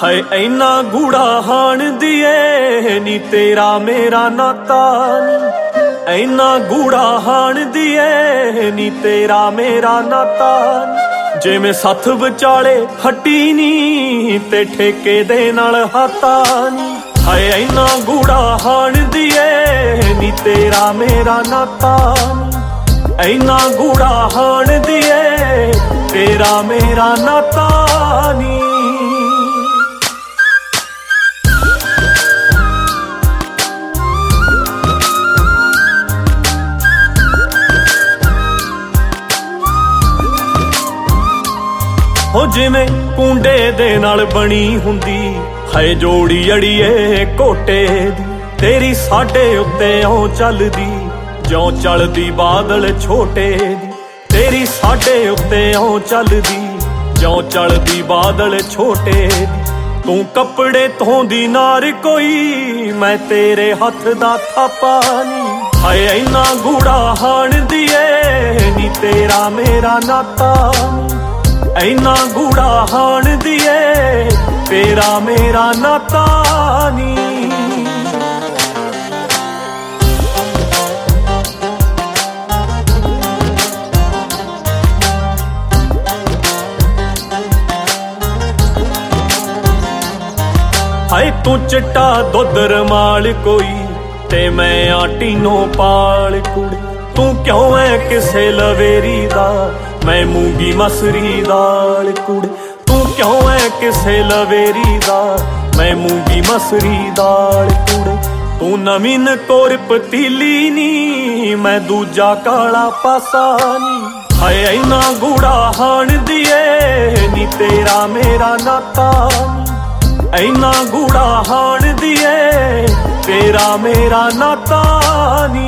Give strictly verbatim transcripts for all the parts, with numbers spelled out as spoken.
ਹਾਏ ਐਨਾ ਗੂੜਾ ਹਾਣ ਦੀਏ ਨੀ ਤੇਰਾ ਮੇਰਾ ਨਾਤਾ ਨੀ, ਐਨਾ ਗੂੜਾ ਹਾਣ ਦੀਏ ਨੀ ਤੇਰਾ ਮੇਰਾ ਨਾਤਾ ਨੀ। ਜਿਵੇਂ ਸੱਥ ਵਿਚਾਲੇ ਹੱਟੀ ਨੀ ਤੇ ਠੇਕੇ ਦੇ ਨਾਲ ਹਾਤਾ ਨੀ। ਹਾਏ ਐਨਾ ਗੂੜਾ ਹਾਣ ਦੀਏ ਨੀ ਤੇਰਾ ਮੇਰਾ ਨਾਤਾ ਨੀ, ਐਨਾ ਗੂੜਾ ਹਾਣ ਦੀਏ ਤੇਰਾ ਮੇਰਾ ਨਾਤਾ ਨੀ। ਹੋ ਜਿਵੇਂ ਕੁੰਡੇ ਦੇ ਨਾਲ ਬਣੀ ਹੁੰਦੀ ਹਾਏ ਜੋੜੀ ਅੜੀਏ ਕੋਟੇ ਦੀ, ਤੇਰੀ ਸਾਡੇ ਉੱਤੇ ਓ ਚੱਲਦੀ ਜਿਉਂ ਚੱਲਦੀ ਬਾਦਲ ਛੋਟੇ ਦੀ। ਤੇਰੀ ਸਾਡੇ ਉੱਤੇ ਓ ਚੱਲਦੀ ਜਿਉਂ ਚੱਲਦੀ ਬਾਦਲ ਛੋਟੇ ਦੀ। ਤੂੰ ਕੱਪੜੇ ਧੋਂਦੀ ਨਾਰ ਕੋਈ, ਮੈਂ ਤੇਰੇ ਹੱਥ ਦਾ ਥਾਪਾ ਨੀ। ਹਾਏ ਐਨਾ ਗੂੜਾ ਹਾਣ ਦੀਏ ਨੀ ਤੇਰਾ ਮੇਰਾ ਨਾਤਾ ਨੀ, ਐਨਾ ਗੂੜਾ ਹਾਣ ਦੀਏ ਤੇਰਾ ਮੇਰਾ ਨਾਤਾ ਨੀ। ਹਾਏ ਤੂੰ ਚਿੱਟਾ ਦੁੱਧ ਰਮਾਲ ਕੋਈ ਤੇ ਮੈਂ ਆਟੀਨੋ ਪਾਲ ਕੁੜੇ। ਤੂੰ ਕਿਉਂ ਐ ਕਿਸੇ ਲਵੇਰੀ ਦਾ, ਮੈਂ ਮੂੰਗੀ ਮਸਰੀ ਦਾਲ ਕੁੜੇ। ਤੂੰ ਕਿਉਂ ਐ ਕਿਸੇ ਲਵੇਰੀ ਦਾ, ਮੈਂ ਮੂੰਗੀ ਮਸਰੀ ਦਾਲ ਕੁੜੇ। ਤੂੰ ਨਵੀਨ ਕੋਰ ਪਤੀਲੀ ਨੀ, ਮੈਂ ਦੂਜਾ ਕਾਲਾ ਪਾਸਾ ਨੀ। ਹਾਏ ਐਨਾ ਗੂੜਾ ਹਾਣ ਦੀਏ ਨੀ ਤੇਰਾ ਮੇਰਾ ਨਾਤਾ ਨੀ, ਐਨਾ ਗੂੜਾ ਹਾਣ ਦੀਏ ਤੇਰਾ ਮੇਰਾ ਨਾਤਾ ਨੀ।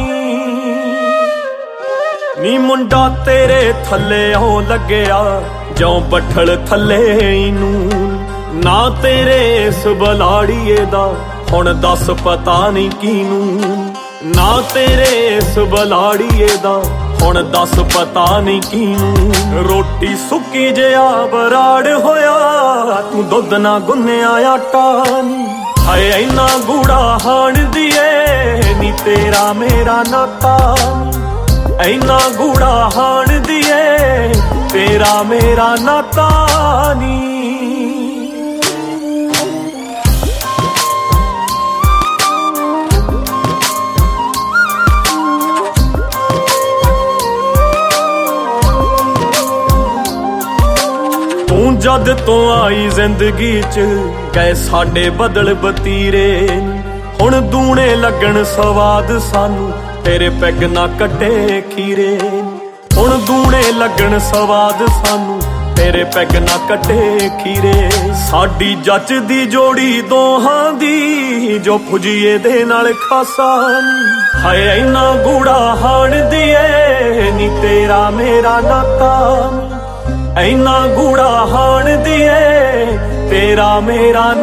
ਨੀ ਮੁੰਡਾ ਤੇਰੇ ਥੱਲੇ ਹੋ ਲੱਗਿਆ ਜਿਉਂ ਬੱਠਲ ਥੱਲੇ ਇਹਨੂੰ, ਨਾ ਤੇਰੇ ਇਸ ਬਲਾੜੀਏ ਦਾ ਹੁਣ ਦੱਸ ਪਤਾ ਨਹੀਂ ਕਿਨੂੰ। ਨਾ ਤੇਰੇ ਇਸ ਬਲਾੜੀਏ ਦਾ ਹੁਣ ਦੱਸ ਪਤਾ ਨਹੀਂ ਕਿਨੂੰ। ਰੋਟੀ ਸੁੱਕੀ ਜਿਹਾ ਬਰਾੜ ਹੋਇਆ, ਤੂੰ ਦੁੱਧ ਨਾ ਗੁੰਨਿਆ ਆਟਾ ਨੀ। ਹਾਏ ਐਨਾ ਗੂੜਾ ਹਾਣ ਦੀਏ ਨੀ ਤੇਰਾ ਮੇਰਾ ਨਾਤਾ ਨੀ, ਐਨਾ ਗੂੜਾ ਹਾਣ ਦੀਏ ਤੇਰਾ ਮੇਰਾ ਨਾਤਾ ਨੀ। ਤੂੰ ਜਦ ਤੋਂ ਆਈ ਜ਼ਿੰਦਗੀ ਚ ਗਏ ਸਾਡੇ ਬਦਲ ਬਤੀਰੇ, ਹੁਣ ਦੂਣੇ ਲੱਗਣ ਸਵਾਦ ਸਾਨੂੰ ਤੇਰੇ ਪੈਗ ਨਾ ਕੱਟੇ ਖੀਰੇ। ਹੁਣ ਦੂਣੇ ਲੱਗਣ ਸਵਾਦ ਸਾਨੂੰ ਤੇਰੇ ਪੈਗ ਨਾ ਕੱਟੇ ਖੀਰੇ। ਸਾਡੀ ਜੱਚ ਦੀ ਜੋੜੀ ਦੋਹਾਂ ਦੀ ਜੋ ਫੁਜੀਏ ਦੇ ਨਾਲ ਖਾਸਾ ਨੀ। ਹਾਏ ਐਨਾ ਗੂੜਾ ਹਾਣ ਦੀਏ ਨੀ ਤੇਰਾ ਮੇਰਾ ਨਾਤਾ ਨੀ, ਐਨਾ ਗੂੜਾ ਹਾਣ ਦੀਏ ਤੇਰਾ ਮੇਰਾ